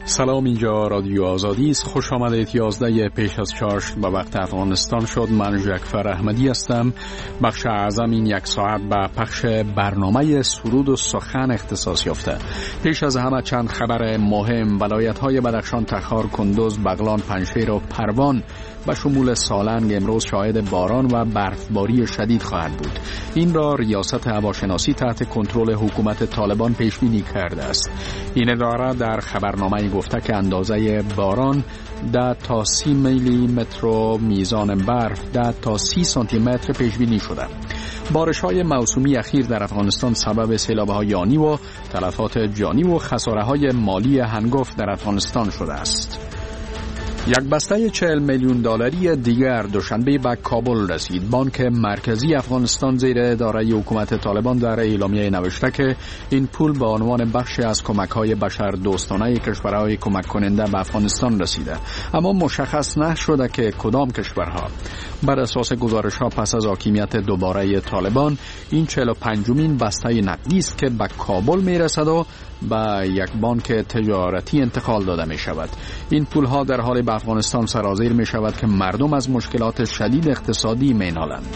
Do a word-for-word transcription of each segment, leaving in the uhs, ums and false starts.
سلام، اینجا رادیو آزادی است. خوش آمدید. یازده پیش از چاشت به وقت افغانستان شد. من جعفر احمدی هستم. بخش اعظم این یک ساعت به پخش برنامه سرود و سخن اختصاص یافته. پیش از همه چند خبر مهم. ولایت‌های بدخشان، تخار، کندوز، بغلان، پنجشیر و پروان به شمول سالنگ امروز شاهد باران و برفباری شدید خواهد بود. این را ریاست هواشناسی تحت کنترل حکومت طالبان پیش بینی کرده است. این اداره در خبرنامه گفته که اندازه باران ده تا سی میلی متر، میزان برف ده تا سی سانتی متر پیش بینی شده. بارش های موسومی اخیر در افغانستان سبب سیلاب های آنی و تلفات جانی و خساره های مالی هنگفت در افغانستان شده است. یک بسته چهل میلیون دلاری دیگر دوشنبه به کابل رسید. بانک مرکزی افغانستان زیر اداره حکومت طالبان در اعلامیه نوشته که این پول به عنوان بخشی از کمک‌های بشر دوستانه کشورهای کمک کننده به افغانستان رسیده، اما مشخص نشده که کدام کشورها. بر اساس گزارش‌ها پس از حاکمیت دوباره طالبان این چهل و پنجمین بسته نقدی است که به کابل میرسد و به یک بانک تجارتی انتقال داده می شود. این پول ها در حال به افغانستان سرازیر می شود که مردم از مشکلات شدید اقتصادی می نالند.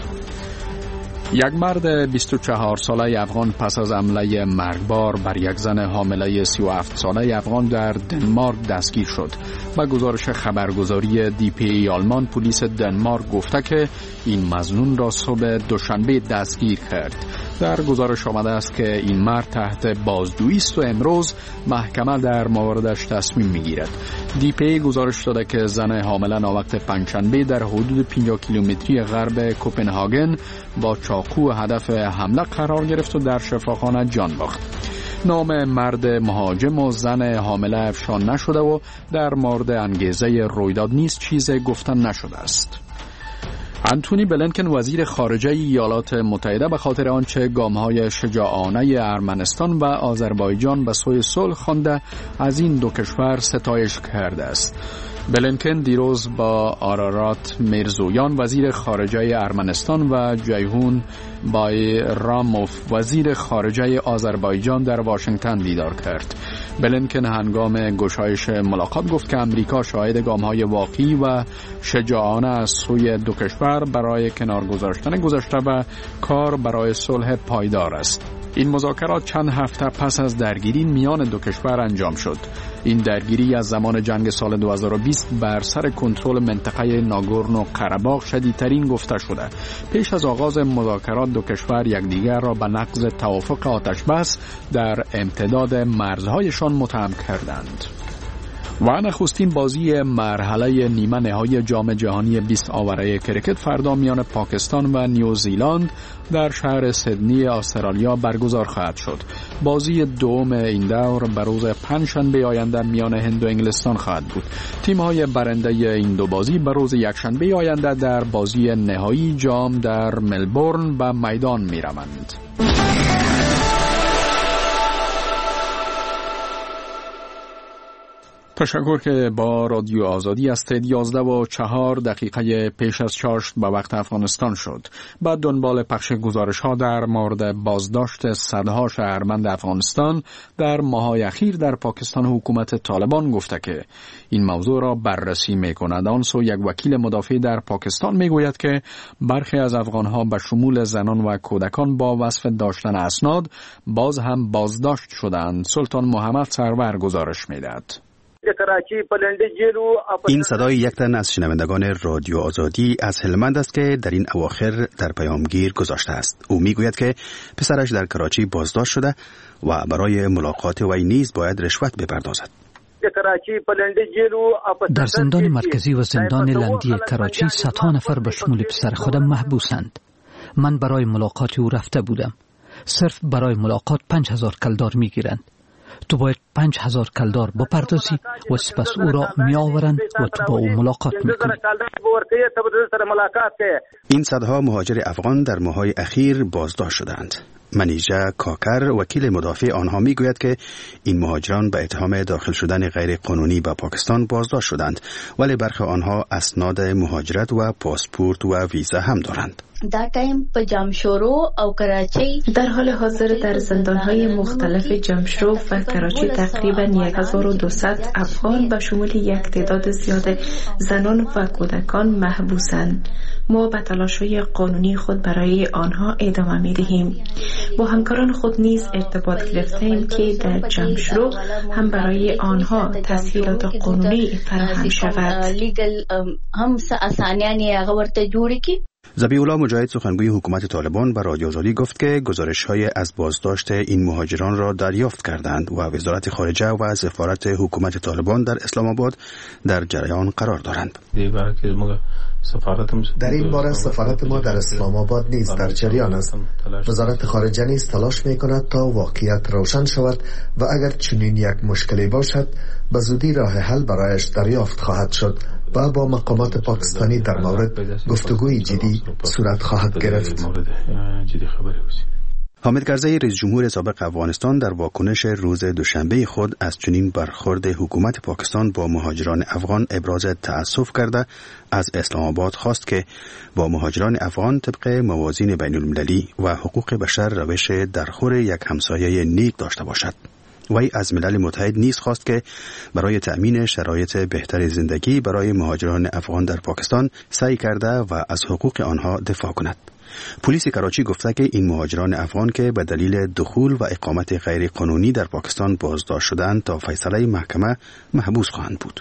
یک مرد بیست و چهار ساله افغان پس از حمله مرگبار بر یک زن حامله سی و هفت ساله افغان در دنمارک دستگیر شد. با گزارش خبرگزاری دی پی ای آلمان، پلیس دنمارک گفته که این مظنون را صبح دوشنبه دستگیر کرد. در گزارش آمده است که این مرد تحت بازجویی است و امروز محکمه در موردش تصمیم میگیرد. دی پی ای گزارش داده که زن حامله ناوقت پنجشنبه در حدود پنجاه کیلومتری غرب کوپنهاگن با چاقو هدف حمله قرار گرفت و در شفاخانه جان باخت. نام مرد مهاجم و زن حامله افشان نشده و در مورد انگیزه رویداد نیز چیز گفتن نشده است. انتونی بلینکن وزیر خارجه ایالات متحده به خاطر آنچه گام‌های شجاعانه ارمنستان و آذربایجان به سوی صلح خوانده از این دو کشور ستایش کرده است. بلینکن دیروز با آرارات میرزویان وزیر خارجه ارمنستان و جیهون بایراموف وزیر خارجه آذربایجان در واشنگتن دیدار کرد. بلینکن هنگام گشایش ملاقات گفت که امریکا شاهد گام‌های واقعی و شجاعانه از سوی دو کشور برای کنار گذاشتن گذشته و کار برای صلح پایدار است. این مذاکرات چند هفته پس از درگیری میان دو کشور انجام شد. این درگیری از زمان جنگ سال دو هزار و بیست بر سر کنترل منطقه ناگورنو قره‌باغ شدیدترین گفته شده. پیش از آغاز مذاکرات دو کشور یکدیگر را به نقض توافق آتش بس در امتداد مرزهایشان متهم کردند. و نخستین بازی مرحله نیمه نهایی جام جهانی بیست آوره کرکت فردا میان پاکستان و نیوزیلند در شهر سیدنی استرالیا برگزار خواهد شد. بازی دوم این دور به روز پنجشنبه آینده میان هند و انگلستان خواهد بود. تیم‌های برنده این دو بازی به روز یکشنبه آینده در بازی نهایی جام در ملبورن به میدان می‌روند. تشکر که با رادیو آزادی هستید. یازده و چهار دقیقه پیش از چاشت به وقت افغانستان شد. بعد دنبال پخش گزارش ها در مورد بازداشت صدها شهروند افغانستان در ماه‌های اخیر در پاکستان، حکومت طالبان گفته که این موضوع را بررسی می‌کند. آن سو یک وکیل مدافع در پاکستان میگوید که برخی از افغان‌ها به شمول زنان و کودکان با وصف داشتن اسناد باز هم بازداشت شدند. سلطان محمد سرور گزارش می‌دهد. این صدای یک تن از شنوندگان رادیو آزادی از هلمند است که در این اواخر در پیامگیر گذاشته است. او میگوید که پسرش در کراچی بازداشت شده و برای ملاقات وی نیز باید رشوت بپردازد. در زندان مرکزی و زندان لندی کراچی صدها نفر به شمول پسر خودم محبوسند. من برای ملاقات او رفته بودم. صرف برای ملاقات پنج هزار کلدار میگیرند. تو باید پنج هزار کلدار بپردازی و سپس او را می آورند و تو با او ملاقات می کنی. این صدها مهاجر افغان در ماه‌های اخیر بازداشت شدند. منیژه کاکر وکیل مدافع آنها می گوید که این مهاجران به اتهام داخل شدن غیر قانونی به پاکستان بازداشت شدند، ولی برخی آنها اسناد مهاجرت و پاسپورت و ویزا هم دارند. دا ټایم په جمشورو او کراچی در حال حاضر در زندان‌های مختلف جمشورو و کراچی تقریباً هزار و دویست افغان به شمول یک تعداد زیاد زنان و کودکان محبوسند. ما به تلاش‌های قانونی خود برای آنها ادامه می‌دهیم. با همکاران خود نیز ارتباط گرفته‌ایم که در جمشورو هم برای آنها تسهیلات قانونی فراهم شود. هم آسانیانی هغه ورته جوړ کی. ذبیح الله مجاهد سخنگوی حکومت طالبان به رادیو آزادی گفت که گزارش‌های از بازداشت این مهاجران را دریافت کردند و وزارت خارجه و سفارت حکومت طالبان در اسلام آباد در جریان قرار دارند. در این باره سفارت ما در اسلام آباد نیز در جریان است. وزارت خارجه نیز تلاش می‌کند تا واقعیت روشن شود و اگر چنین یک مشکلی باشد به زودی راه حل برایش دریافت خواهد شد و با مقامات پاکستانی در مورد گفتگوی جدی صورت خواهد گرفت. حامد کرزی رئیس جمهور سابق افغانستان در واکنش روز دوشنبه خود از چنین برخورد حکومت پاکستان با مهاجران افغان ابراز تأسف کرده از اسلام آباد خواست که با مهاجران افغان طبق موازین بین المللی و حقوق بشر روش درخور یک همسایه نیک داشته باشد. وی از ملل متحد نیز خواست که برای تأمین شرایط بهتر زندگی برای مهاجران افغان در پاکستان سعی کرده و از حقوق آنها دفاع کند. پلیس کراچی گفته که این مهاجران افغان که به دلیل دخول و اقامت غیر قانونی در پاکستان بازداشت شدند تا فیصله محکمه محبوس خواهند بود.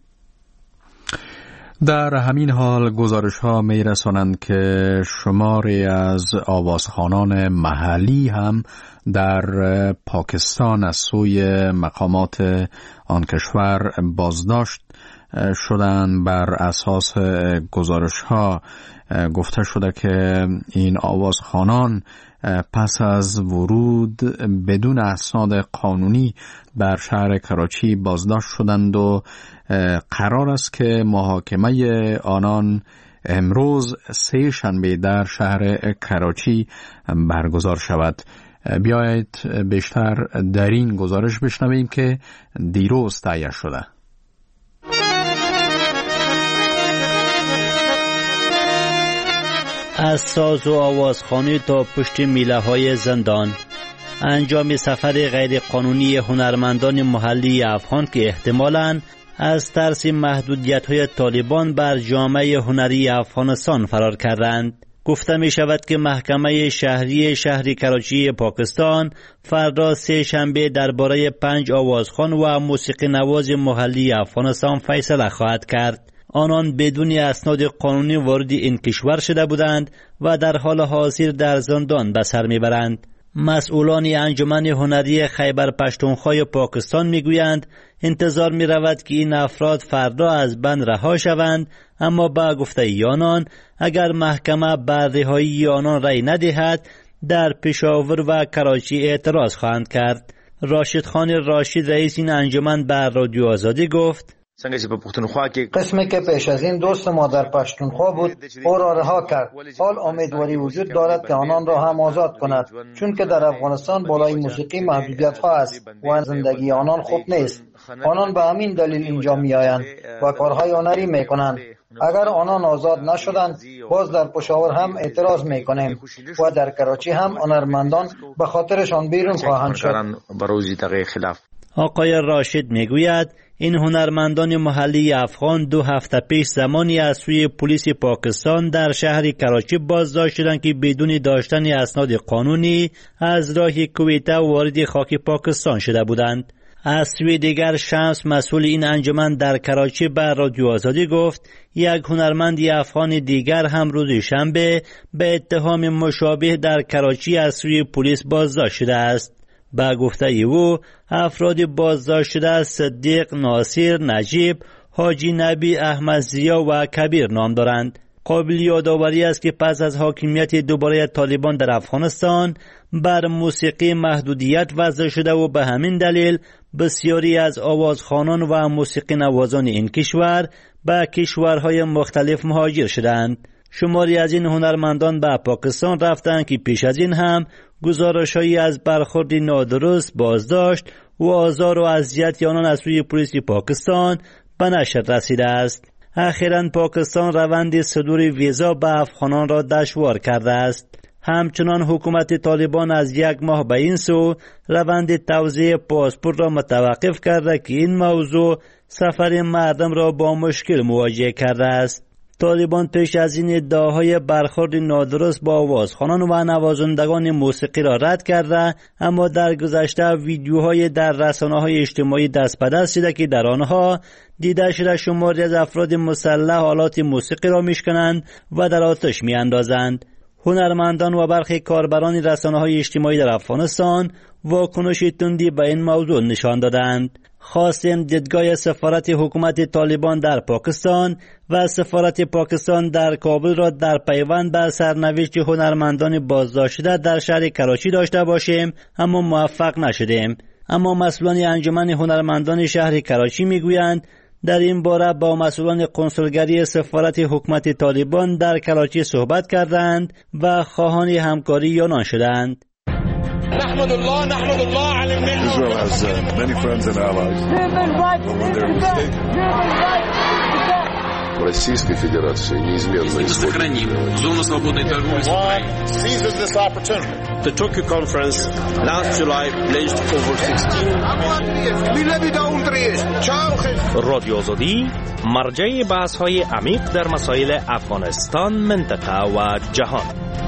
در همین حال گزارش ها می رسانند که شماری از آوازخوانان محلی هم در پاکستان از سوی مقامات آن کشور بازداشت شدند. بر اساس گزارش ها گفته شده که این آوازخوانان پس از ورود بدون اسناد قانونی در شهر کراچی بازداشت شدند و قرار است که محاکمه آنان امروز سه شنبه در شهر کراچی برگزار شود. بیایید بیشتر در این گزارش بشنویم که دیروز تهیه شده. از ساز و آوازخوانی تا پشت میله های زندان، انجام سفر غیر قانونی هنرمندان محلی افغان که احتمالاً از ترس محدودیت های طالبان بر جامعه هنری افغانستان فرار کردند. گفته می شود که محکمه شهری شهر کراچی پاکستان فردا سه شنبه درباره پنج آوازخوان و موسیقی نواز محلی افغانستان فیصله خواهد کرد. آنان بدون اسناد قانونی وارد این کشور شده بودند و در حال حاضر در زندان به سر میبرند. مسئولان انجمن هنری خیبر پشتونخوا پاکستان میگویند انتظار می رود که این افراد فردا از بند رها شوند، اما با گفته آنان اگر محکمه بر رهایی آنان رأی ندهد در پشاور و کراچی اعتراض خواهند کرد. راشد خان راشد رئیس این انجمن بر رادیو آزادی گفت قسمی که پیش از این دوست ما در پشتونخوا بود او را رها کرد. حال امیدواری وجود دارد که آنان را هم آزاد کند، چون که در افغانستان بالای موسیقی محدودیت ها است و زندگی آنان خوب نیست. آنان به همین دلیل اینجا می آیند و کارهای هنری می کنند. اگر آنان آزاد نشدند باز در پشاور هم اعتراض می کنیم و در کراچی هم هنرمندان به خاطرشان بیرون خواهند شد. آقای راشد می گوید این هنرمندان محلی افغان دو هفته پیش زمانی از سوی پلیس پاکستان در شهر کراچی بازداشت شدند که بدون داشتن اسناد قانونی از راه کویته وارد خاک پاکستان شده بودند. از سوی دیگر شمس مسئول این انجمن در کراچی بر رادیو آزادی گفت یک هنرمند افغان دیگر هم روز شنبه به اتهام مشابه در کراچی از سوی پلیس بازداشت شده است. با گفته او افراد بازداشت شده صدیق، ناصر، نجیب، حاجی نبی، احمد زیا و کبیر نام دارند. قابل یادآوری است که پس از حاکمیت دوباره طالبان در افغانستان بر موسیقی محدودیت وضع شده و به همین دلیل بسیاری از آوازخوانان و موسیقی نوازان این کشور به کشورهای مختلف مهاجر شدند. شماری از این هنرمندان به پاکستان رفتند که پیش از این هم گزارش‌هایی از برخورد نادرست، بازداشت و آزار و اذیت آنان از سوی پلیس پاکستان به نشر رسیده است. اخیراً پاکستان روند صدور ویزا به افغانان را دشوار کرده است. همچنان حکومت طالبان از یک ماه به این سو روند توزیع پاسپورت را متوقف کرده که این موضوع سفر مردم را با مشکل مواجه کرده است. طالبان پیش از این ادعاهای برخورد نادرست با آوازخوانان و نوازندگان موسیقی را رد کرده، اما در گذشته ویدیوهای در رسانه‌های اجتماعی دست به دست شده که در آنها دیده شده شماری از افراد مسلح آلات موسیقی را میشکنند و در آتش میاندازند. هنرمندان و برخی کاربران رسانه‌های اجتماعی در افغانستان واکنش تندی به این موضوع نشان دادند. خواستیم دیدگاه سفارت حکومت طالبان در پاکستان و سفارت پاکستان در کابل را در پیوند به سرنوشت هنرمندان بازداشته در شهر کراچی داشته باشیم، اما موفق نشدیم. اما مسئولان انجمن هنرمندان شهر کراچی میگویند در این باره با مسئولان کنسولگری سفارت حکومت طالبان در کراچی صحبت کردند و خواهان همکاری آنان شدند. نحمد الله نحمد الله على المنه. Israel has uh, many friends and allies. When they're mistaken. Российской Федерации неизменно сохраним зону свободной торговли с Украиной. Seizes this opportunity. The Tokyo conference last July pledged over sixteen. رادیو آزادی مرجع بحث‌های عمیق در مسائل افغانستان، منطقه و جهان.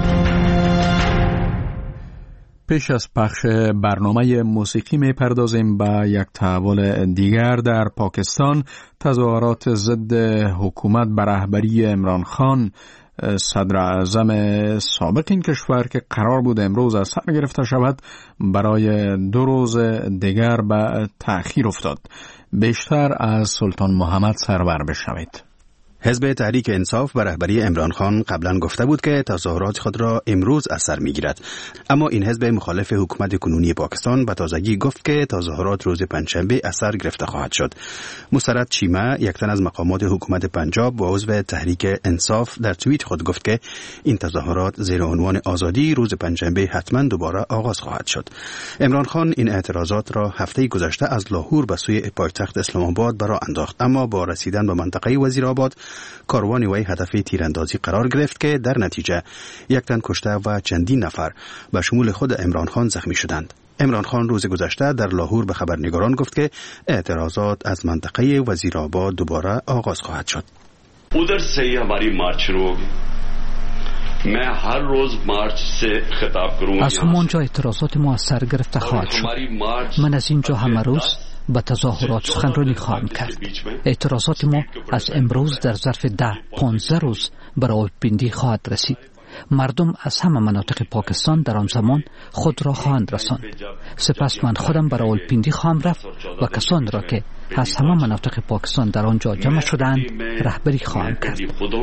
پیش از پخش برنامه موسیقی می پردازیم به یک تحول دیگر. در پاکستان تظاهرات ضد حکومت به رهبری عمران خان صدر اعظم سابق این کشور که قرار بود امروز از سر گرفته شود برای دو روز دیگر به تأخیر افتاد. بیشتر از سلطان محمد سرور بشنوید. حزب تحریک انصاف به رهبری عمران خان قبلا گفته بود که تظاهرات خود را امروز از سر میگیرد، اما این حزب مخالف حکومت کنونی پاکستان به تازگی گفت که تظاهرات روز پنجشنبه از سر گرفته خواهد شد. مسرت چیمه، یک تن از مقامات حکومت پنجاب و عضو تحریک انصاف، در توییت خود گفت که این تظاهرات زیر عنوان آزادی روز پنجشنبه حتما دوباره آغاز خواهد شد. عمران خان این اعتراضات را هفته گذشته از لاهور به سوی پایتخت اسلام آباد به راه انداخت، اما با رسیدن به منطقه وزیرآباد کاروان وی هدف تیراندازی قرار گرفت که در نتیجه یک تن کشته و چندین نفر به شمول خود عمران خان زخمی شدند. عمران خان روز گذشته در لاهور به خبرنگاران گفت که اعتراضات از منطقه وزیرآباد دوباره آغاز خواهد شد. उधर से ही हमारी मार्च शुरू होगी. मैं हर रोज मार्च से खिताब करूंगा. از همانجا اعتراضات ما از سر گرفته خواهد شد. من از اینجا همه روز به تظاهرات سخنرانی خواهم کرد. اعتراضات ما از امروز در ظرف ده پانزده روز به راولپیندی خواهد رسید. مردم از همه مناطق پاکستان در آن زمان خود را خواهند رساند. سپس من خودم به راولپیندی خواهم رفت و کسان را که از همه مناطق پاکستان در آنجا جمع شدند رهبری خواهم کرد.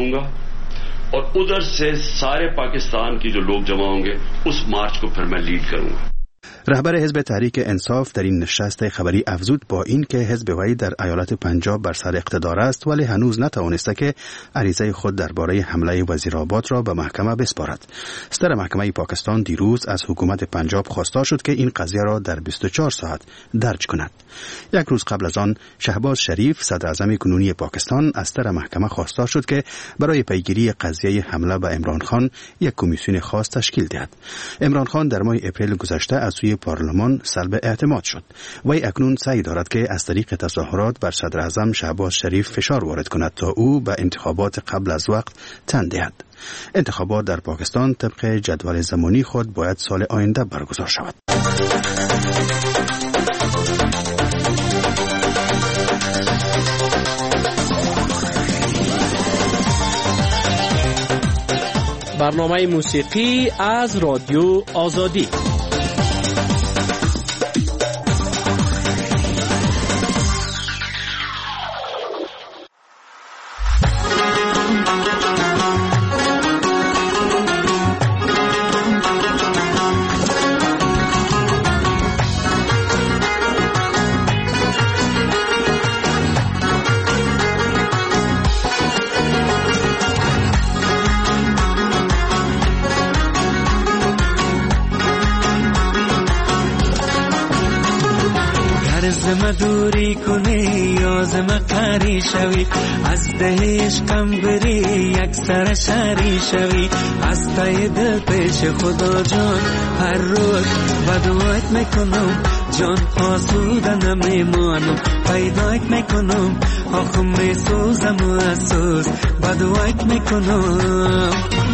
और उधर से सारे पाकिस्तान की जो लोग जमा होंगे उस मार्च को फिर मैं लीड करूंगा. رهبر حزب تحریک انصاف در این نشست خبری افزود با این که حزب وی در ایالت پنجاب بر سر اقتدار است ولی هنوز نتوانسته که عریضه خود درباره حمله وزیرآباد را به محکمه بسپارد. صدر محکمه پاکستان دیروز از حکومت پنجاب خواستار شد که این قضیه را در بیست و چهار ساعت درج کند. یک روز قبل از آن شهباز شریف صدر اعظم کنونی پاکستان از صدر محکمه خواستار شد که برای پیگیری قضیه حمله به عمران خان یک کمیسیون خاص تشکیل دهد. عمران خان در ماه اپریل گذشته از سوی پارلمان سلب اعتماد شد. وی اکنون سعی دارد که از طریق تظاهرات بر صدر اعظم شهباز شریف فشار وارد کند تا او به انتخابات قبل از وقت تن دهد. انتخابات در پاکستان طبق جدول زمانی خود باید سال آینده برگزار شود. برنامه موسیقی از رادیو آزادی. زم دوری کنی یا زم قری شوی از ده عشقم بری یک سر شری شوی از تای دل پیش خدا جان هر روز بدوایت میکنم جان آسوده نمیمانم پیدایت میکنم آخم میسوزم و اسوز بدوایت میکنم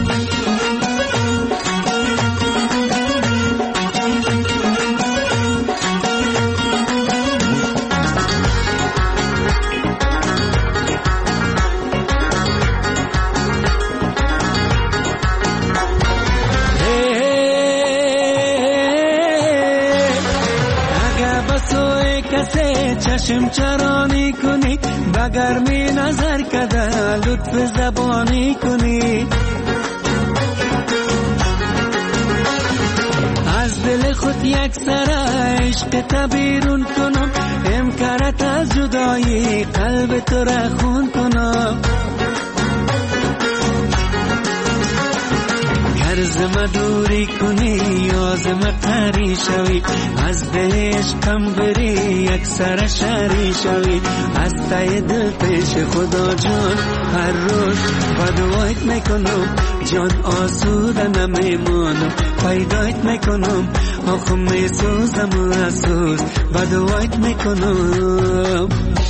چشم چرانی کنی بگر می نظر کده لطف زبانی کنی از دل خود یک سر عشق تبیرون کنم امکارت از جدایی قلب تو را خون کنم زم دوری کنی یا زم قری شوی از ده عشقم بری یک سر شری شوی از تای دل پیش خدا جان هر روز بدوایت میکنم جان آسوده نمیمانم پیدایت میکنم آخم میسوزم و اسوز بدوایت میکنم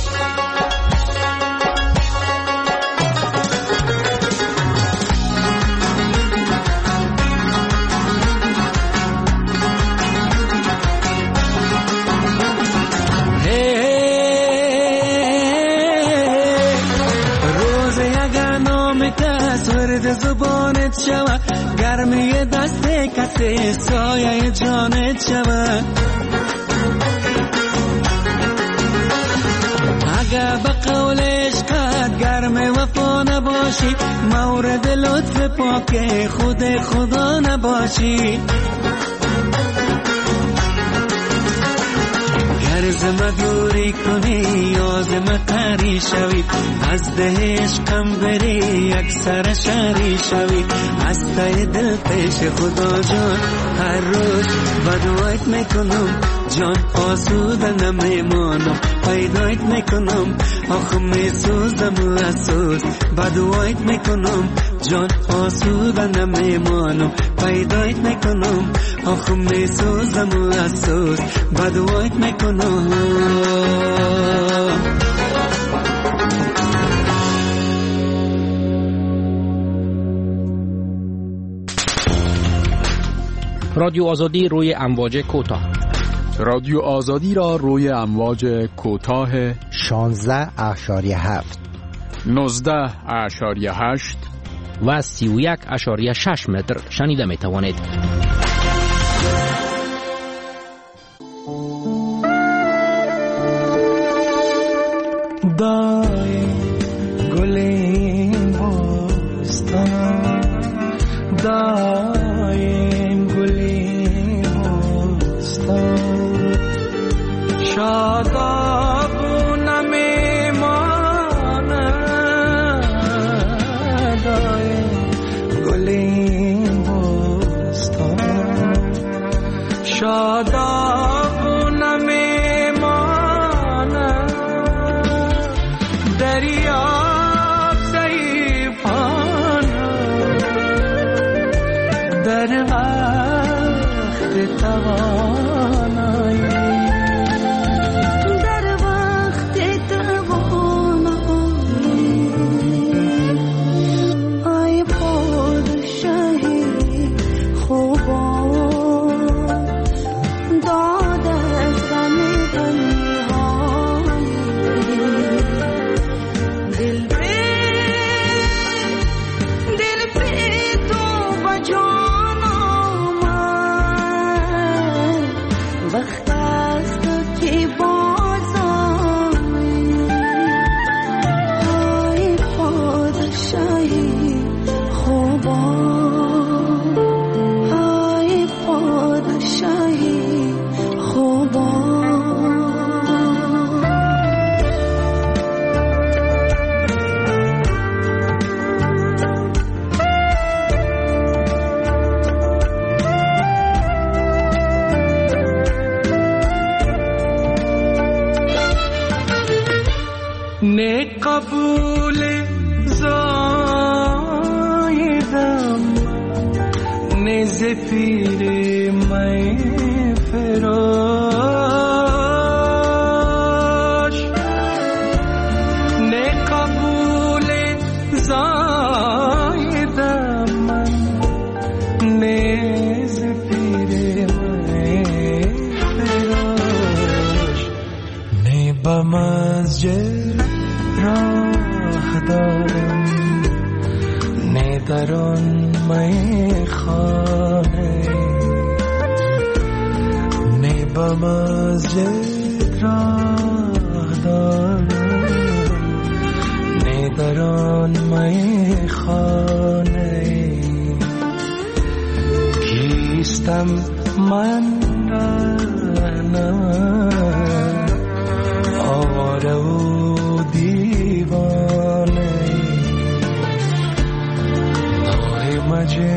زبانت شوه گرمی دست کسی سایه جانت شوه اگه به قول عشقت گرم وفا نباشی مورد لطف پاک خود خدا نباشی زم دوری کنی یا زم قری شوی از ده عشقم بری یک سر شری شوی از تای دل پیش خدا جان هر روز بدوایت میکنم جان آسوده نمیمانم پیدایت میکنم آخم میسوزم و اسوز بدوایت میکنم جان آسوده نمیمانم پیدایت میکنم آخم میسوزم و اسوز بدوایت میکنم رادیو آزادی روی امواج کوتاه. رادیو آزادی را روی امواج کوتاه شانزده اشاریه هفت نوزده اشاریه هشت و سی و یک اشاریه شش متر شنیده می توانید. دای گلیم بستان دایم گلیم بستان شادابونم ایمانه دایم گلیم بستان شادابونم ایمانه دریاب ضعیفانه در وقت توانایی در وقت توانایی ای پادشاهی خوبان داد از غم تنهایی دل به دل به تو بجان آمد وقت قبول زایدم نه زفیر می فراش نه قبول زایدم من نه زفیر می فراش نه با مسجد راه دارم نه در آن می خانه نه با مسجد راه دارم نه در آن می خانه کیستم من رهنم آواره و دیوانه آه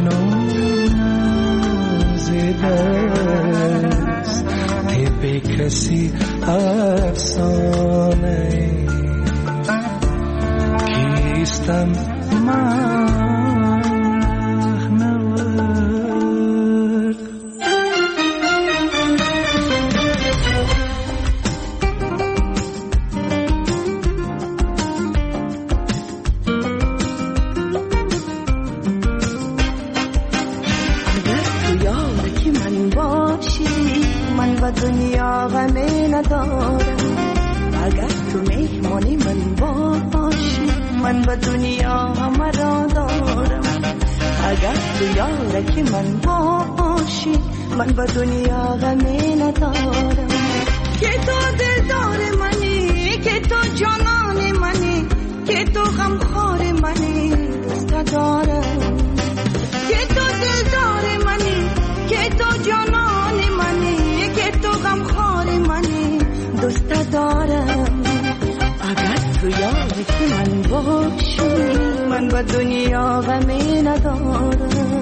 مجنون زدست به کسی افسانه کیستم من دنیا غمی ندارم اگر تو مهمانی من باشی من به دنیا همه را دارم اگر تو یارکی من باشی من به دنیا غمی ندارم که تو دلدار منی که تو جانان منی که تو غمخوار منی دوست دارم که تو دلدار منی که تو جانان منی تو غمخوار منی دوست دارم اگر تو یاری که من باشی من به دنیا غمی ندارم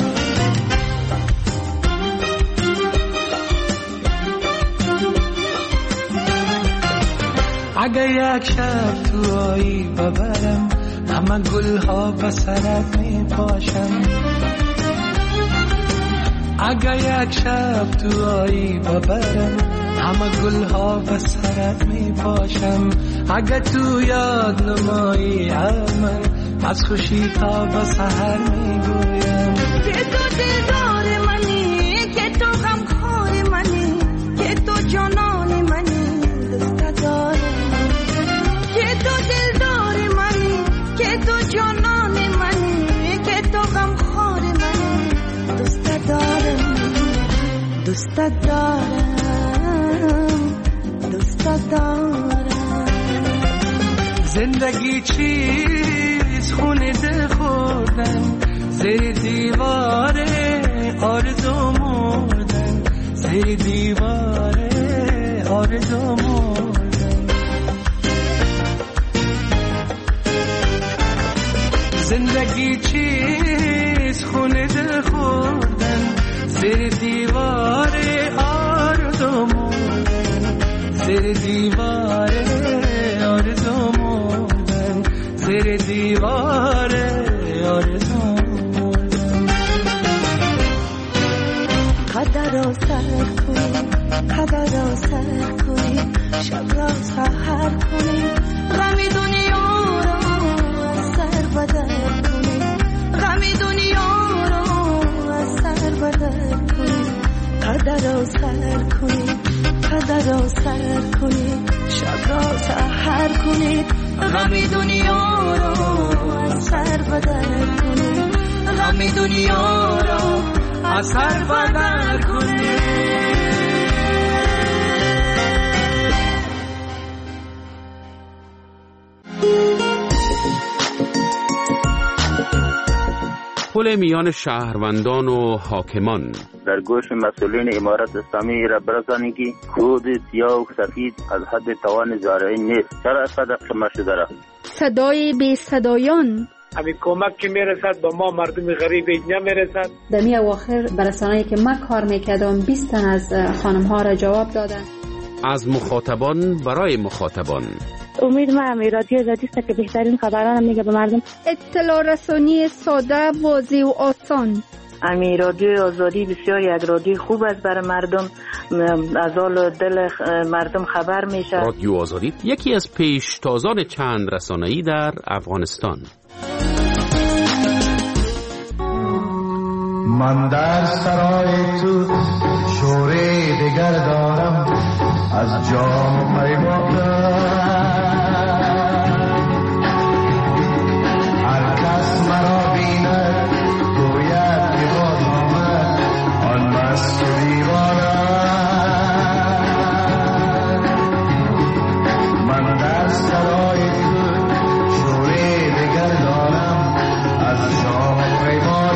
اگر یک شب تو آیی ببرم همه گلها به سرت می پاشم اگر یک شب تو آیی ببرم همه گلها به سرت می پاشم اگر تو یاد نمایی من از خوشی تا به سحر می گویم که تو دلدار منی که تو غمخوار منی که تو جانان منی دوست دارم که تو دلدار منی که تو جانان منی که تو غمخوار منی دوست دارم دوست دارم دوست دارم زندگی چیز خونه دل خوردن زیر دیواره آرزو مردن زیر دیواره آرزو مردن زندگی چیز خونه دل خوردن زیر دیواره آرزو مردن زیر دیواره آرزو مردن زیر دیواره آرزو مردن قدر را سر کنی قدر را سر کنی شب را سحر کنی غمی دنیا را از سر بدر کنی غمی دنیا را از سر بدر کنی قدر را سر کنی قدر را سر کنی شب را سحر کنی غمی دنیا را از سر بدر کنی غمی دنیا را از سر بدر کنی پل میان شهروندان و حاکمان. در گوش مسئولین امارت اسلامی را برسانید که کود سیاه و سفید از حد توان زارعی نیست. چرا صدق شما شده را؟ صدای بی صدایان همین کمک که میرسد با ما مردم غریب اینجا میرسد. در می اواخر برسانه‌ای که من کار میکردم بیست تن از خانم ها را جواب دادن. از مخاطبان برای مخاطبان. امید ما هم رادیو آزادی است که بهترین خبران میگه به مردم. اطلاع رسانی ساده، واضح و آسان. امی رادیو آزادی بسیار یک رادیو خوب است برای مردم، از حال دل مردم خبر میشه. رادیو آزادی یکی از پیشتازان چند رسانه‌ای در افغانستان. من در سرای تو شوره دیگر دارم، از جام پیما هر کس مرا بیند گوید که باز آمد آن مست که دیوانه. من در سرای تو شوره دیگر دارم، از جام پیما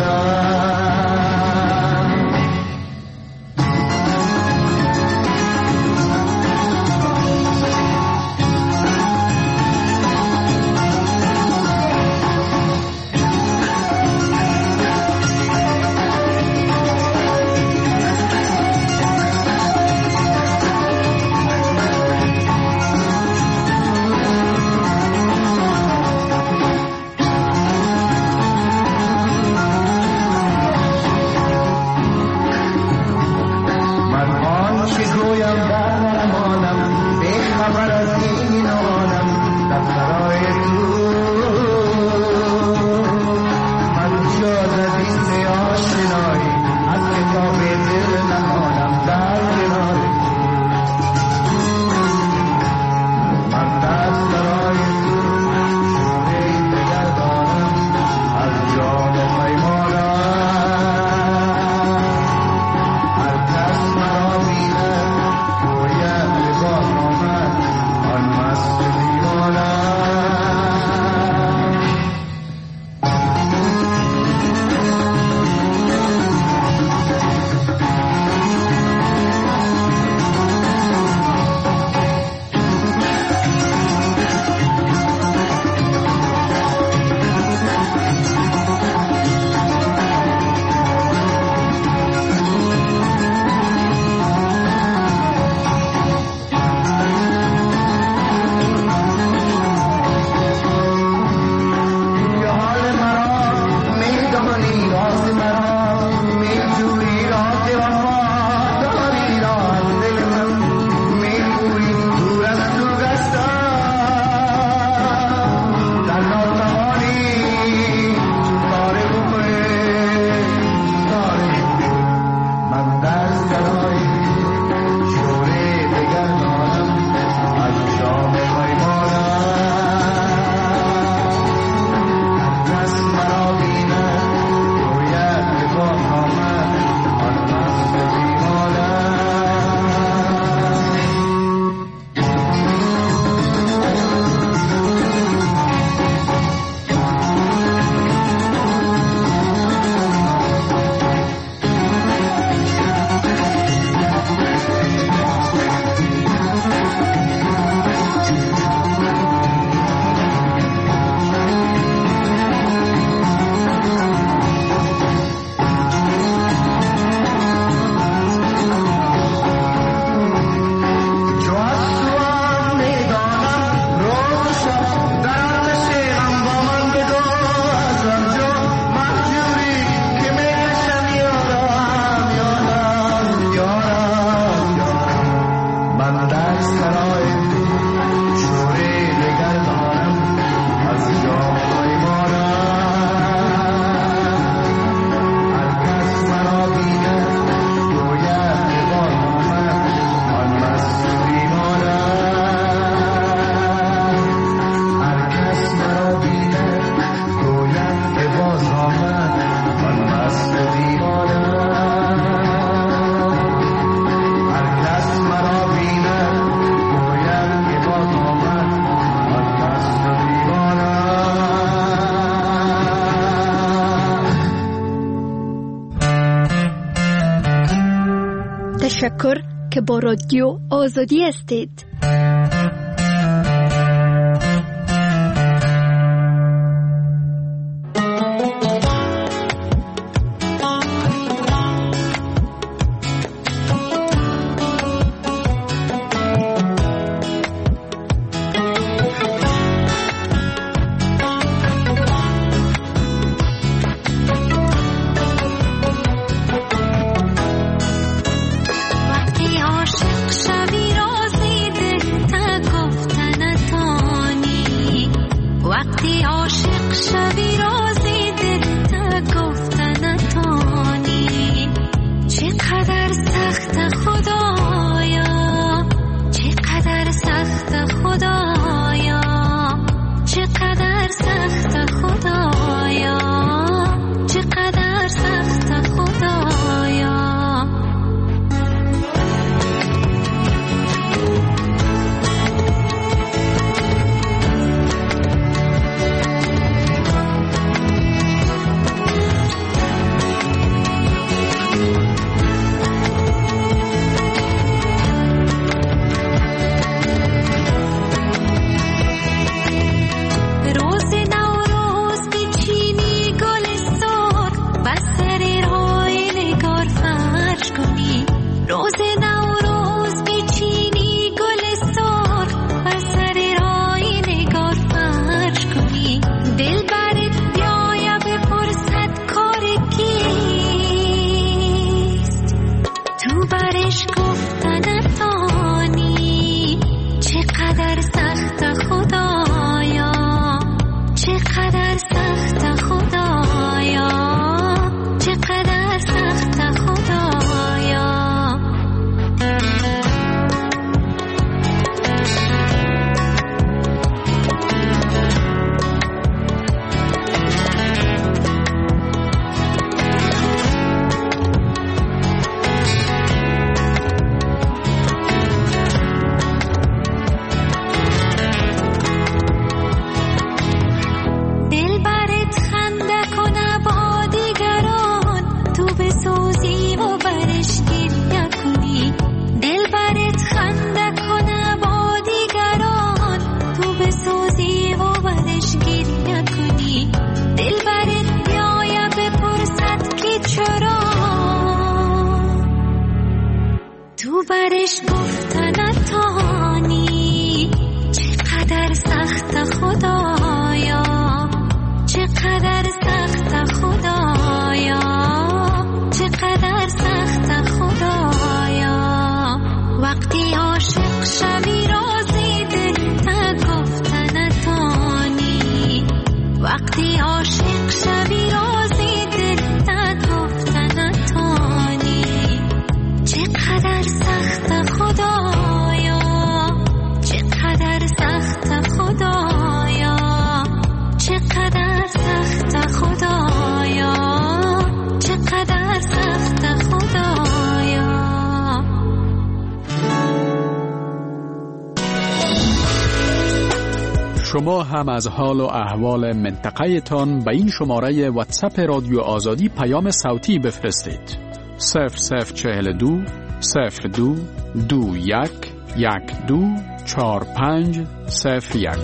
تشکر که با رادیو آزادی هستید. شما هم از حال و احوال منطقه تان به این شماره واتساپ رادیو آزادی پیام صوتی بفرستید. صفر صفر چهل دو صفر دو دو یک یک دو چهار پنج صفر یک.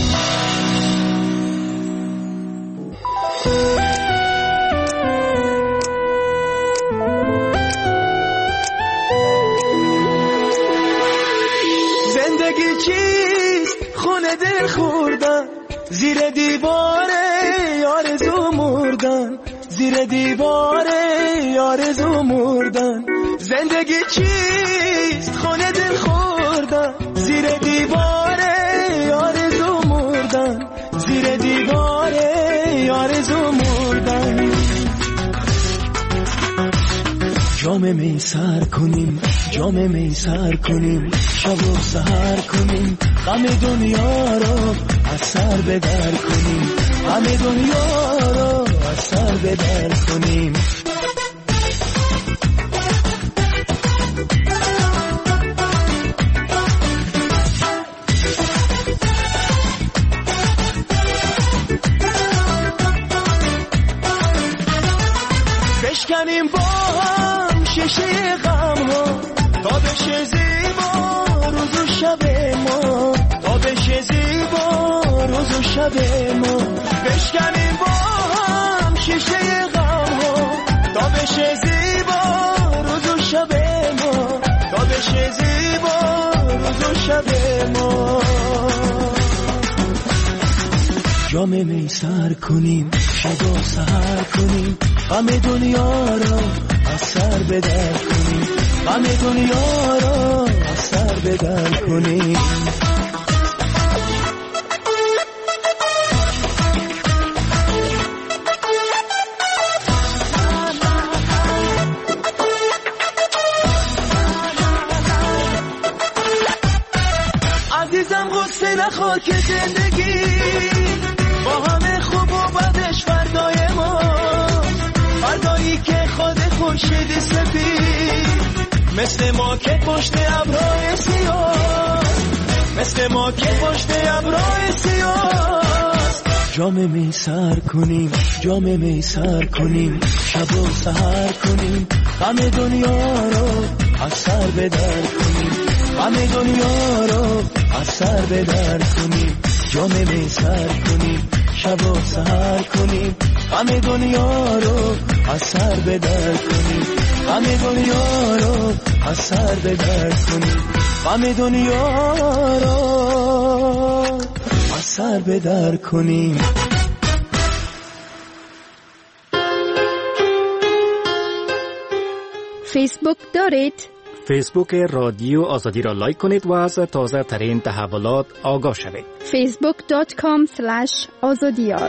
زندگی چیست؟ خونه دل خوردن زیر دیواره آرزو مردن، زیر دیواره آرزو مردن. زندگی چیست؟ خونه دل خوردن زیر دیواره آرزو مردن، زیر دیواره آرزو مردن. جام می سر کنیم، جام می سر کنیم، شب و سحر کنیم، غم دنیا رو از سر بدر کنیم، غم دنیا رو از سر بدر کنیم. بشکنیم با هم شیشه غم ها تا بشه زیبا روز و شب ما، تا بشه زیبا روز و شب ما. بشکنیم با هم شیشه غم ها تا بشه زیبا روز و شب ما، تا بشه زیبا روز و شب ما. جام می سر کنیم، شب و سحر کنیم، غم دنیا رو از سر بدر کنیم، غم دنیا رو از سر بدر کنیم. عزیزم غصه نخور که زندگی با همه خوب و بدش فردای ما، فردایی که خود خورشید سفید مثل ما که پشت ابرهای سیاه، مثل ما که پشت ابرهای سیاه. جام می سر کنیم، جام می سر کنیم، شب و سحر کنیم، غم دنیا رو از سر بدر کنیم، غم دنیا رو از سر بدر کنیم. جام می سر کنیم، شب و سحر کنیم، غم دنیا رو از سر بدر کنیم، غم دنیا رو از سر بدر کنیم، غم دنیا رو از سر بدر کنیم. فیسبوک دارید؟ فیسبوک رادیو آزادی را لایک کنید و از تازه ترین تحولات آگاه شوید. فیسبوک دات کام اسلش آزادیار.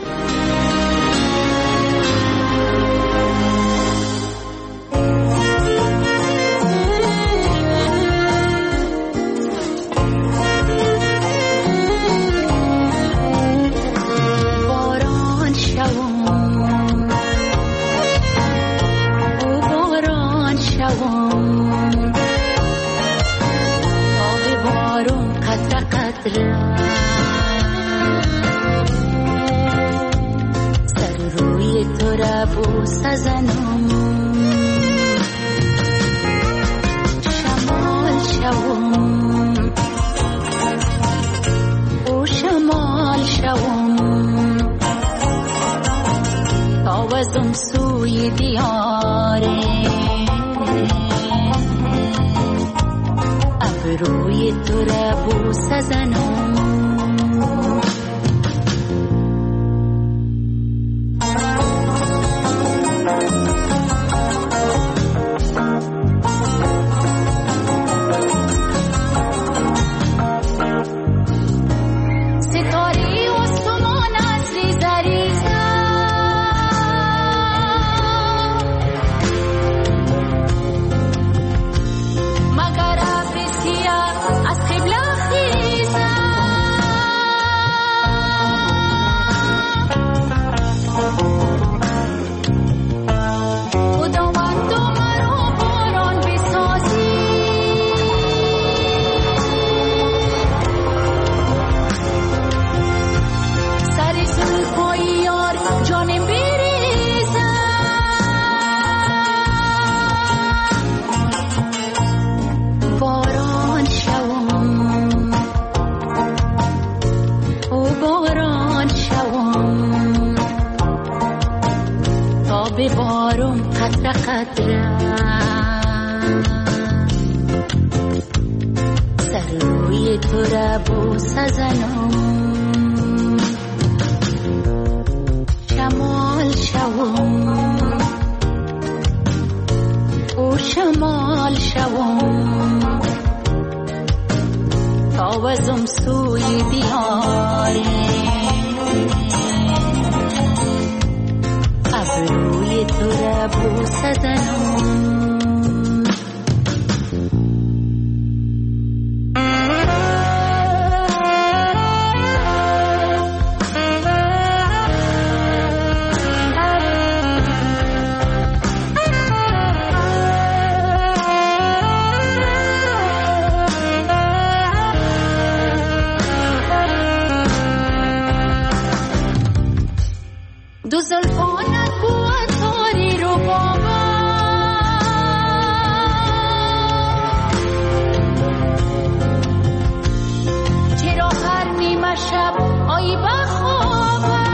باران شوم، او باران شوم، آب بارون قطره قطره سر روی تو را بوس زنم. شمال شوم، او شمال شوم، تاوزم سوی دیاره ابروی تو را بوس زنم. مگر ابر سیاه از قبله خیزد قدرم سر روی تو را بوس زنم شمال شوم او شمال شوم تاوزم سوی دیاره ابروی تو را بوس زنم دو زلفانت بود تاری رو بابا چرا هر نیمه شب آی بخوابم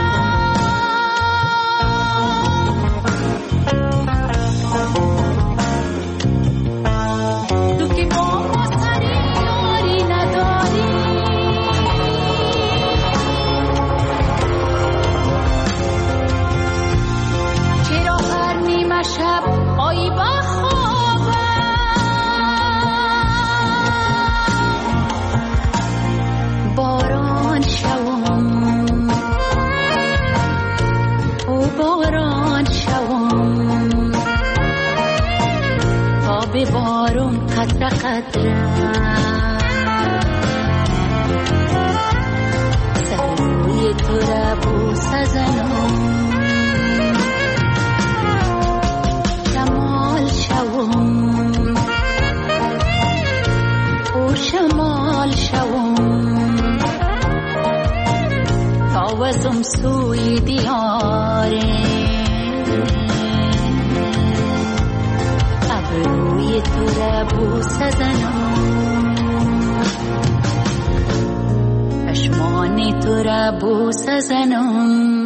تو که با ما سری یاری نداری شب آی بخوابم باران شوم او باران شوم تا به بارون قطره قطره سر روی تو را بوس زنم او شمال شوم تاوزم سوی دیاره ابروی تو را بوس زنم چشمان تو را بوس زنم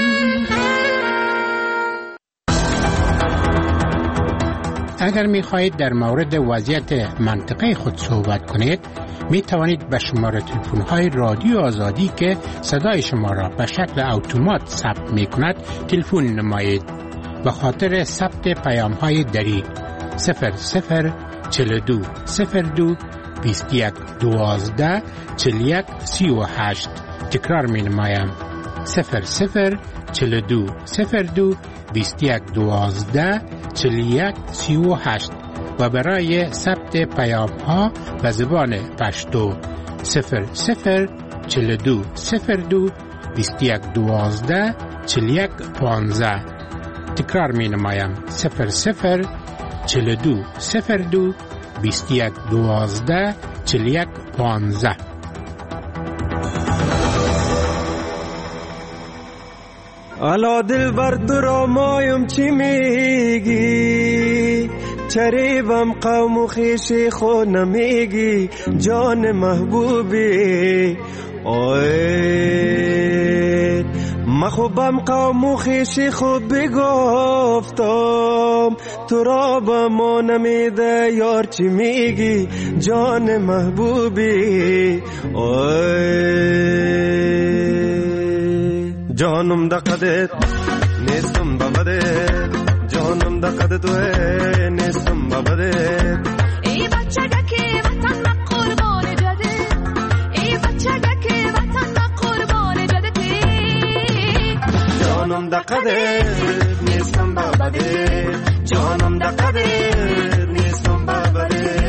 اگر می خواهید در مورد وضعیت منطقه خود صحبت کنید می توانید به شماره تلفن های رادیو آزادی که صدای شما را به شکل اتومات ثبت می کند تلفن نمایید. به خاطر ثبت پیام های دریغ صفر صفر چهل و دو صفر دو بیست و یک دوازده چهل و یک سی و هشت تکرار می نمایم صفر صفر چهل و دو صفر دو بیست و یک دوازده چهل و یک سی و هشت و برای ثبت پیام ها به زبان پشتو صفر صفر چهل و دو صفر دو بیست و یک دوازده چهل و یک پانزده تکرار می نمایم صفر صفر چهل و دو صفر دو بیست و یک دوازده چهل و یک پانزده. الا دل بر تو را مایم چی میگی چریبم قوم و خیشی خود نمیگی جان محبوبی اوه مخوبم قوم و خیشی خود بگفتم تو را با ما نمیده یار چی میگی جان محبوبی اوه جانم دا قدت نیستم بابدت جانم دا قدت توه نیستم بابدت ای بچه که وطن قربان جدت ای بچه که وطن قربان جدت جانم دا قدت نیستم بابدت جانم دا قدت نیستم بابدت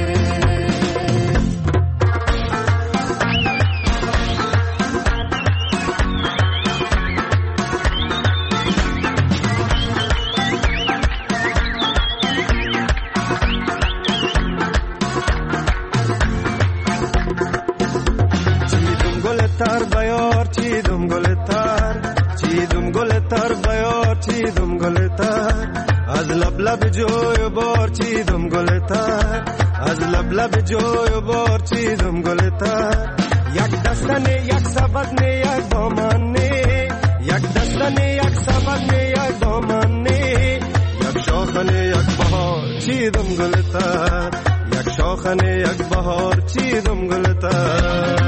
تر بیار چیدم گل تر چیدم گل تر بیار چیدم گل تر از لب لب جوی بار چیدم گل تر از لب لب جوی بار چیدم گل تر یک دستنه یک سبدنه یک دامنه یک دستنه یک سبدنه یک دامنه یک شاخ شاخنه یک بهار چیدم گلتر یک شاخنه یک بهار چیدم گلتر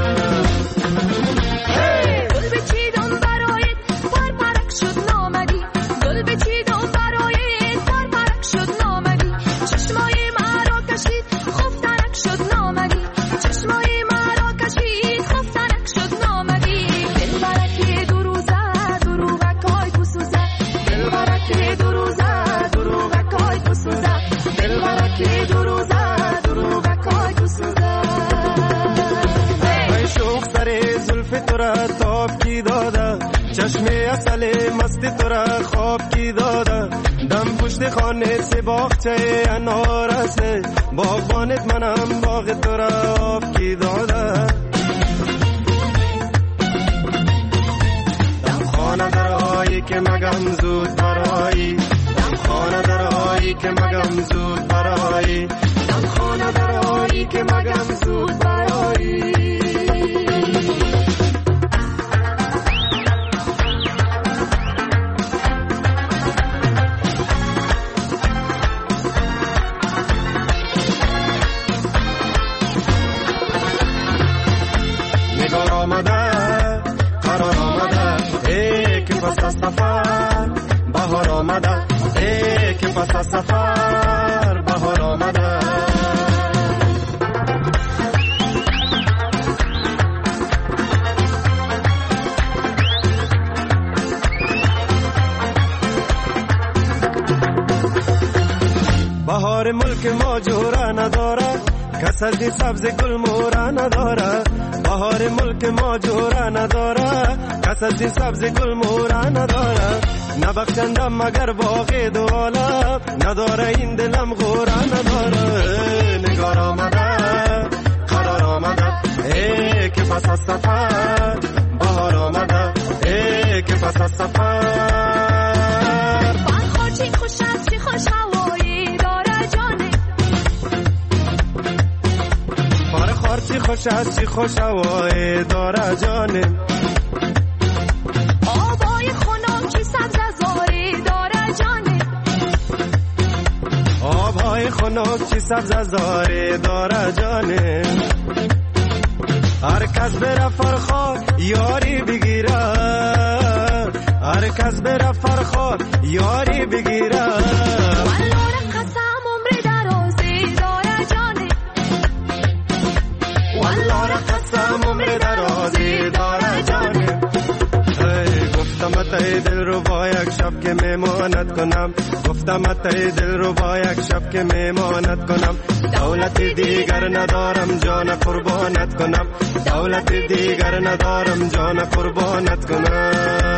گل بچیدم برایت پرپرک شد نامدی گل بچیدم برایت پرپرک شد نامدی چشمای مرا کشید خفتنک شد نامدی چشمای مرا کشید خفتنک شد نامدی دل برکی دو روزه دروغکای بسوزه دل برکی دو روزه دروغکای بسوزه دل برکی دو روزه دروغکای بسوزه ای شوق سر زلف تو را تاب کی داده چشم اصل مستی تو را خواب کی داده دم پشت خانه سی باغچه انار است باغبانت منم باغ تو را آب کی داده دم خانه درهایی که مگم زود برایی دم خانه درهایی که مگم زود برایی دم خانه درهایی که مگم زود برایی سفر بهار آمده ای که پس از سفر بهار آمده بهار ملک ما جوره نداره کس از سبز گل موره نداره بهار ملک ما جوره نداره کس از سبز گل موره نداره نبخشندم مگر باغ دو عالم نداره این دلم غوره نداره نگار آمده قرار آمده ای که پس از سفر بهار آمده ای که پس از سفر بخار چی خوش است چی خوش هوایی داره جانه بخار چی خوش است چی خوش هوایی داره جانه آبای خنک چی سبز زاری داره جانه آبهای خنک چی سبز زاری داره جانه هر کس بره فرخار یاری بگیره هر کس بره فرخار یاری بگیره والله قسم عمر درازی داره جانه والله قسم عمر درازی داره جانه گفتم اتای دل رو با یک شب که میمانت کنم گفتم اتای دل رو با یک شب که میمانت کنم دولت دیگر ندارم جان قربانت کنم دولت دیگر ندارم جان قربانت کنم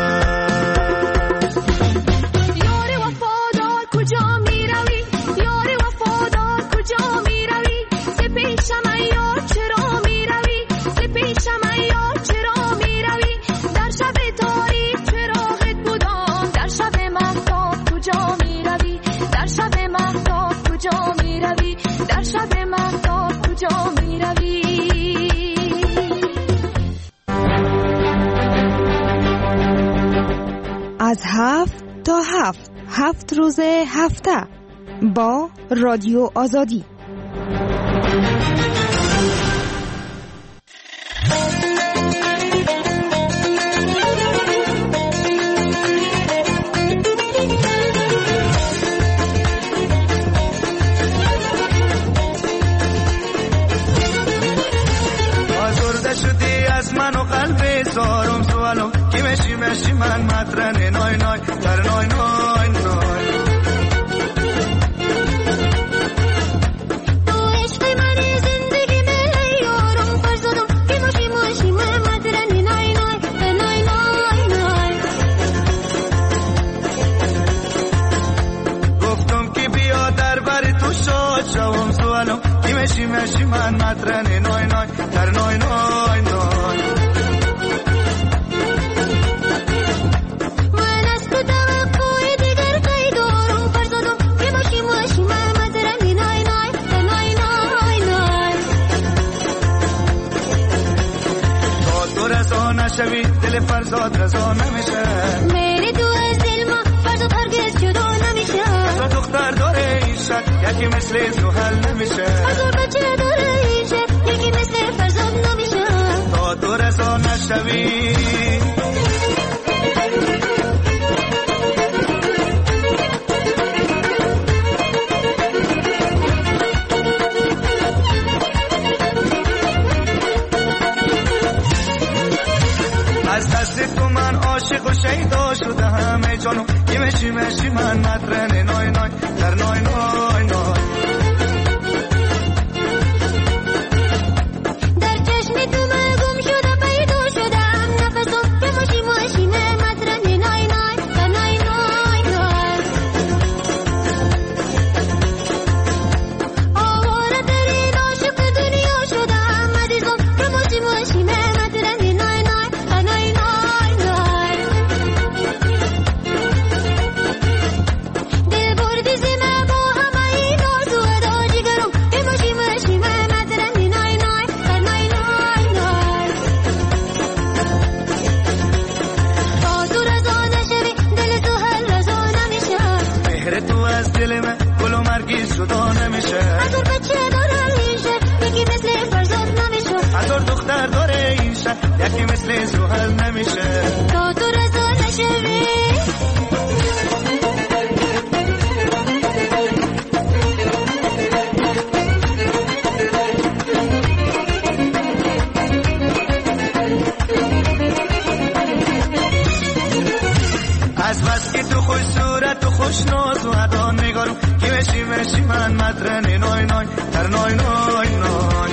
یار وفادار کجا می روی یار وفادار کجا می روی ز پیشم یار چرا می روی ز پیشم یار چرا می روی در شب تاریک چراغت بودم در شب مهتاب کجا می روی در شب مهتاب کجا می روی در شب مهتاب کجا می روی از هفت تا هفت هفت روز هفته با رادیو آزادی. آزرده شدی از من و قلب زارم سوالم کی مشی مشی من مطرنه نای نای در نای نای نای تو عشق من زندگی من یارم فرزادم کی مشی مشی من مطرنه نای نای در نای نای نای گفتم که بیا در بر تو شاد شوم سوالم کی مشی مشی من مطرنه نای نای در نای نای نای شوی دل فرزاد رضا نمیشه میری تو از دل ما فرزاد هرگز جدا نمیشه تو دختر دار یکی مثل زحل نمیشه. هزار بچه داره این شهر یکی مثل فرزاد نمیشه. تا تو رسا نشوی از دست تو من عاشق و شیدا شده همه جانم یمشی مشی من مدرن نای نای در نای نای نای در چشم تو من گم شده پیدا شدم نفسم یمشی مشی من مدرن نای نای در نای نای نای آواره ترین عاشق دنیا شدم عزیزم یمشی مشی من مدرن نای نای در نای نای نای دل بردی زمه با همه این آرزو ادا جگرم یمشی مشی من مدرن نای نای در نای نای نای تا تو رضا نشوی دل تو هل رضا نمیشه. مهر تو از دل من گل و مرگی صدا نمیشه. هزار بچه داره این شهر یکی مثل فرزاد نمیشه. هزار دختر داره این شهر یکی مثل زحل نمیشه. تا تو رضا نشوی از بس که تو خوش صورت و خوش ناز و ادا نگارم که مشی مشی من مدرن نای نای در نای نای نای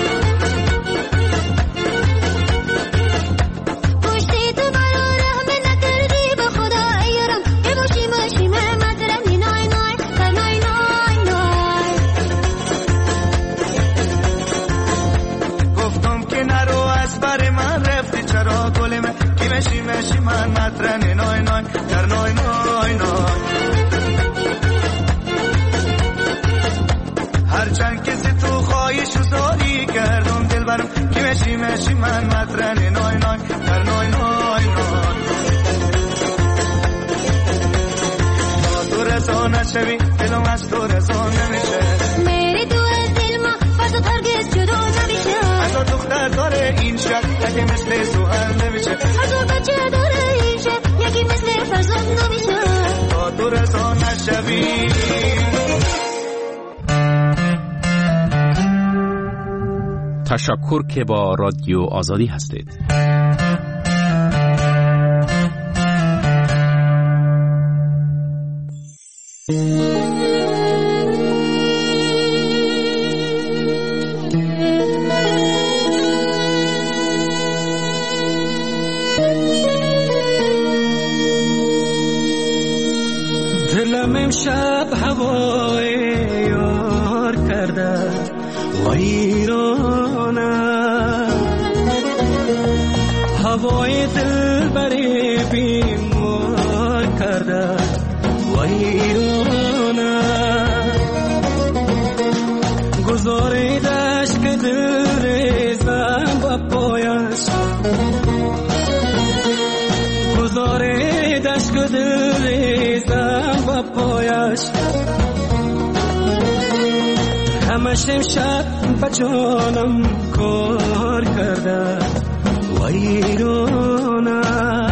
پشتی تو برا رحم نکردی به خدا ایارم یمشی مشی من مدرن نای نای در نای نای نای گفتم که نرو از بر من رفتی چرا گل من که مشی مشی من مدرن نای نای در نای نای نای هرچند کسی تو خواهیش و زاری کردم دل برم که مشی مشی من مدرن نای نای در نای نای نای تا تو رسا نشوی دلم از تو رسا نمیشه. میری تو از دل ما فرزاد هرگز جدا نمیشه. هزار دختر داره این شهر یکی مثل زحل نمیشه. هزار بچه داره این شهر یکی مثل فرزاد نمیشه. تا تو رسا نشوی تشکر که با رادیو آزادی هستید. دلم امشب هوای یار کرده ویرانه هوای دل بری بیمار کرده ویرانه گذاریدش که دل ریزم با پایش گذاریدش که دل ریزم با پایش همش امشب با جانم کار کرده ویرانه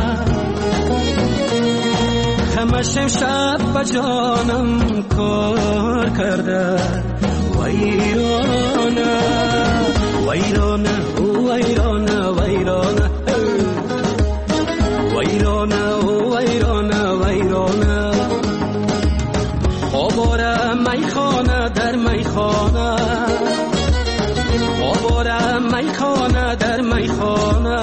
همش امشب با جانم کار کرده ویرانه ویرانه ویرانه ویرانه ویرانه ویرانه ویرانه آواره میخانه در میخانه آواره میخانه در میخانه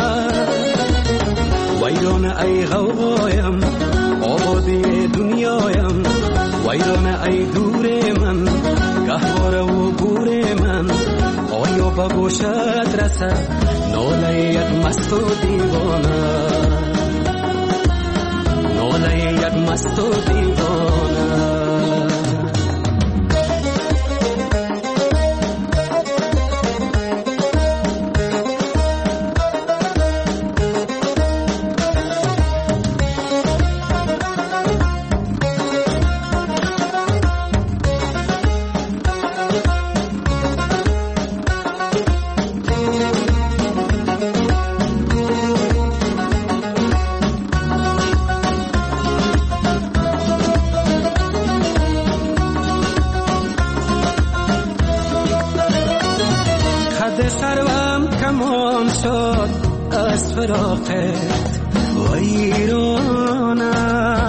ویرانه ای غوغایم آبادی دنیایم ویرانه ای دور من گهواره و گور من آیا با گوشت رسد ناله یک مست و دیوانه ناله یک مست و دیوانه سروم کمان شد از فراقت ویرانه،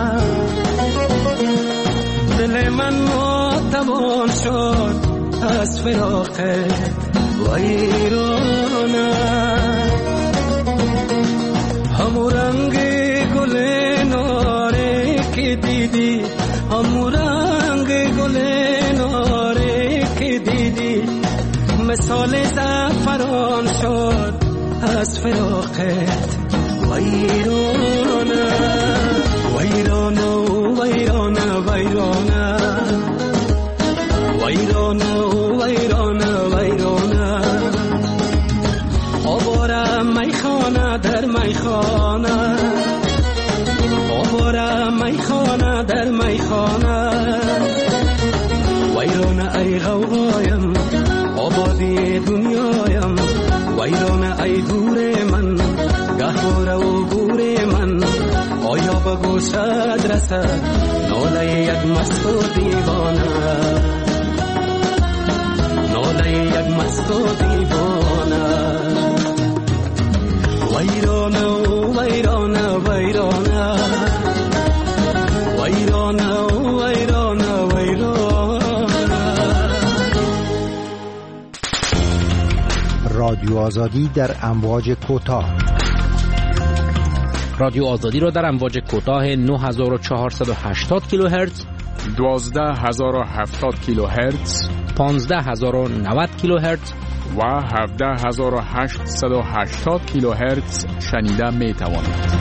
دل من ماتوان شد از فراقت ویرانه. همو رنگ گل ناره که دیدی، همو رنگ گل ناره که دیدی، مثال زعفران شد از فراقت ویرانه. ویرانه ویرانه ویرانه ویرانه ویرانه ویرانه. آوارم میخانه در میخانه، آوارم میخانه در میخانه. ویرانه ای غوغایم آبادی دنیایم، ویرانه ای گور من گهواره و گور من. آیا به گوشت رسد ناله یک مست و دیوانه، ناله یک مست و دیوانه. ویرانه ویرانه ویرانه ویرانه ویرانه ویرانه. رادیو آزادی در امواج کوتاه. رادیو آزادی را در امواج کوتاه نه هزار و چهارصد و هشتاد کیلوهرتز، دوازده هزار و هفتاد کیلوهرتز، پانزده هزار و نود کیلوهرتز و هفده هزار و هشتصد و هشتاد کیلوهرتز شنیده می توانید.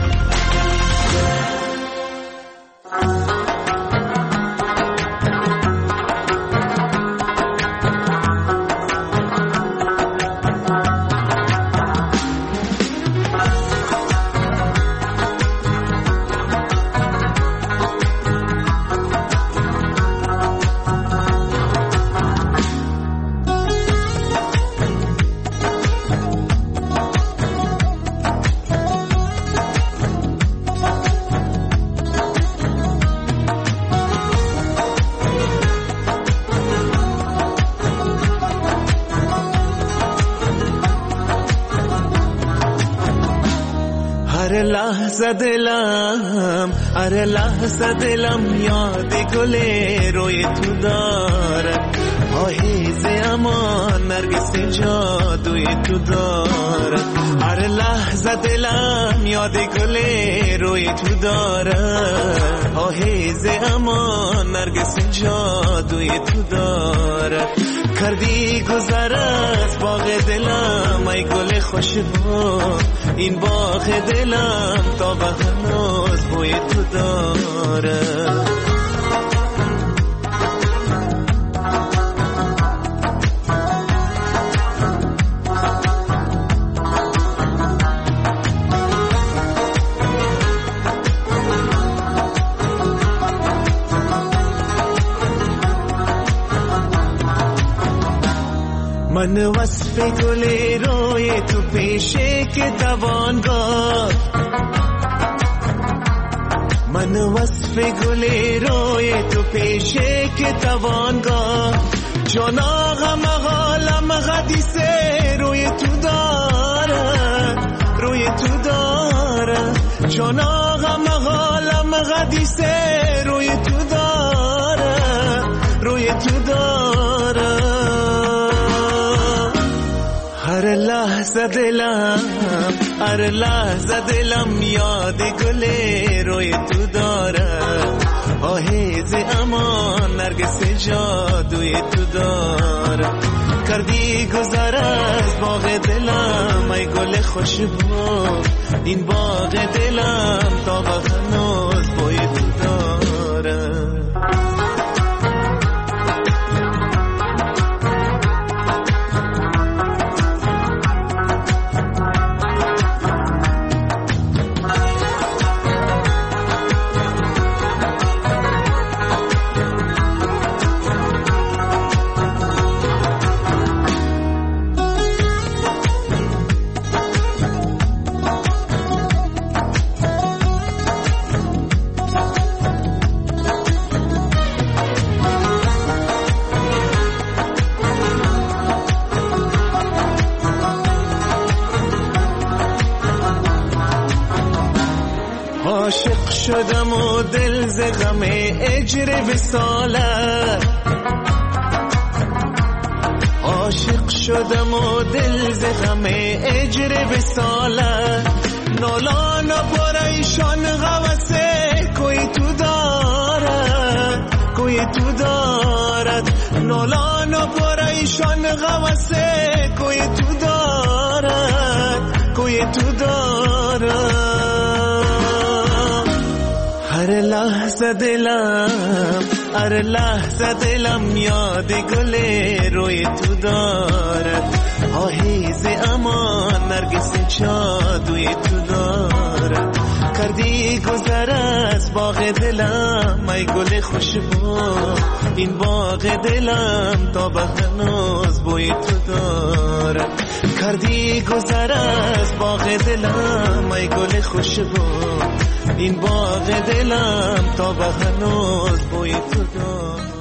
هر لحظه دلم، هر لحظه دلم یاد گل روی تو دارم. آهیز امان نرگس جادوی تو دارم. هر لحظه دلم یاد گل روی تو دارم. آهیز امان نرگس جادوی تو دارم. کردی گذر از باغ دلم ای گل خوشبو، این باغ دلم تا به هنوز بوی تو داره. من وصف گل روی تو پیشه که توانگاه، من وصف گل روی تو پیشه که توانگاه. جان آقا مغالم حدیثه روی تو داره، روی تو داره. جان آقا مغالم حدیثه روی تو داره، روی تو داره. هر لحظه دلم، هر لحظه دلم یاد گل روی تو داره. آهیز امان نرگس جادوی تو داره. کردی گذر از باغ دلم ای گل خوشبو، این باغ دلم تا به هنوز بوی تو داره. شدم و دل ز غم اجر وصالت عاشق شدم و دل ز غم اجر وصالت نالان پریشان غوسه کوئی تو دارد کوئی تو دارد نالان پریشان غوسه کوئی تو دارد کوئی تو دارد هر لحظه دلم هر لحظه دلم یاد گل روی تو دارد آهیز امان نرگس جادوی تو دارد کردی گذر از باغ دلم ای گل خوشبو این باغ دلم تا به هنوز بوی تو دارد کردی گذر از باغ دلم ای گل خوشبو این باغ دلم تا به هنوز بوی تو دارد